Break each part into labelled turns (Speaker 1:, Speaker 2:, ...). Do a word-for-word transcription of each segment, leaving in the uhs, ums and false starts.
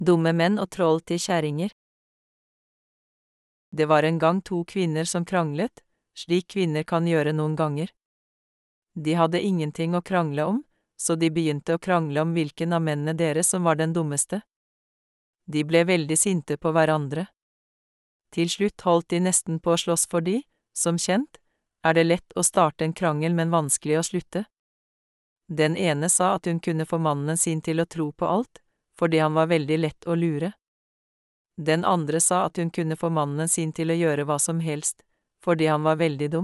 Speaker 1: Dumme menn og troll til kjerringer. Det var en gang to kvinner som kranglet, slik kvinner kan gjøre noen ganger. De hadde ingenting å krangle om, så de begynte å krangle om hvilken av mennene deres som var den dummeste. De ble veldig sinte på hverandre. Til slutt holdt de nesten på å slåss fordi, som kjent, er det lett å starte en krangel, men vanskelig å slutte. Den ene sa at hun kunne få mannen sin til å tro på alt, fordi han var veldig lett å lure. Den andre sa at hun kunne få mannen sin til å gjøre hva som helst, fordi han var veldig dum.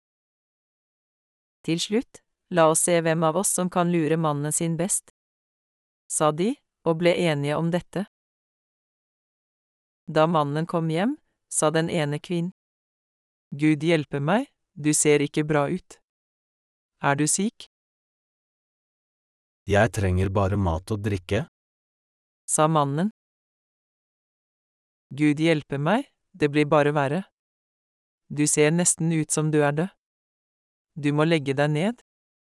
Speaker 1: Til slutt, la oss se hvem av oss som kan lure mannen sin best, sa de, og ble enige om dette. Da mannen kom hjem, sa den ene kvinnen: Gud hjelpe meg, du ser ikke bra ut. Er du syk?
Speaker 2: Jeg trenger bare mat og drikke,
Speaker 1: Sa mannen. Gud hjelpe meg, det blir bare verre. Du ser nesten ut som du er død. Du må legge deg ned.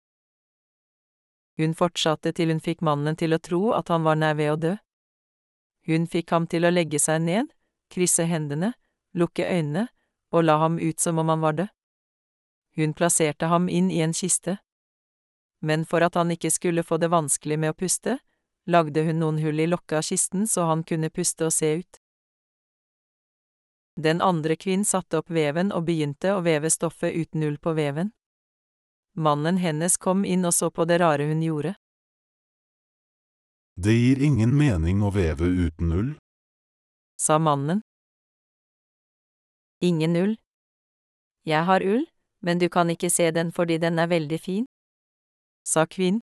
Speaker 1: Hun fortsatte til hun fikk mannen til å tro at han var nær ved å dø. Hun fikk ham til å legge seg ned, krysse hendene, lukke øynene, og la ham ut som om han var død. Hun plasserte ham inn i en kiste. Men for at han ikke skulle få det vanskelig med å puste, lagde hun noen hull i lokket av kisten så han kunne puste og se ut. Den andre kvinnen satte opp veven og begynte å veve stoffet uten ull på veven. Mannen hennes kom inn og så på det rare hun gjorde.
Speaker 3: Det gir ingen mening å veve uten ull.
Speaker 1: Sa mannen. Ingen ull. Jeg har ull, men du kan ikke se den fordi den er veldig fin, sa kvinnen.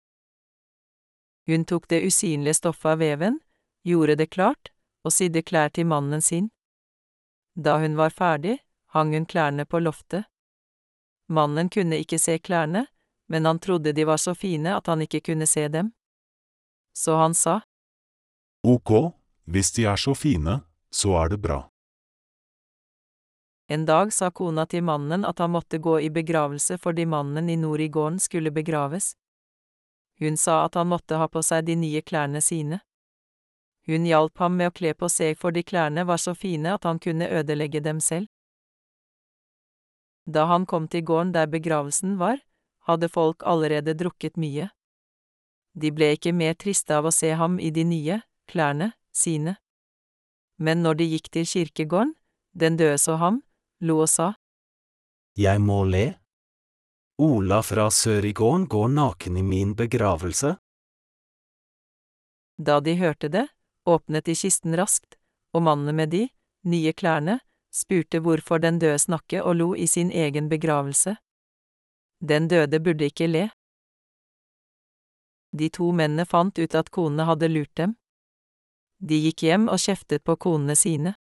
Speaker 1: Hun tok det usynlige stoffet av veven, gjorde det klart, og sydde klær til mannen sin. Da hun var ferdig, hang hun klærne på loftet. Mannen kunne ikke se klærne, men han trodde de var så fine at han ikke kunne se dem. Så han sa,
Speaker 3: Ok, hvis de er så fine, så er det bra.
Speaker 1: En dag sa kona til mannen at han måtte gå i begravelse fordi mannen i nord i gården skulle begraves. Hun sa at han måtte ha på seg de nye klærne sine. Hun hjalp ham med å kle på seg fordi klærne var så fine at han kunne ødelegge dem selv. Da han kom til gården der begravelsen var, hadde folk allerede drukket mye. De ble ikke mer triste av å se ham i de nye klærne sine. Men når de gikk til kirkegården, den døde så ham, lo og sa,
Speaker 2: jeg må le. Ola fra Sørigården går naken i min begravelse.
Speaker 1: Da de hørte det, åpnet de kisten raskt, og mannen med de nye klærne spurte hvorfor den døde snakket og lo i sin egen begravelse. Den døde burde ikke le. De to mennene fant ut at konene hadde lurt dem. De gikk hjem og kjeftet på konene sine.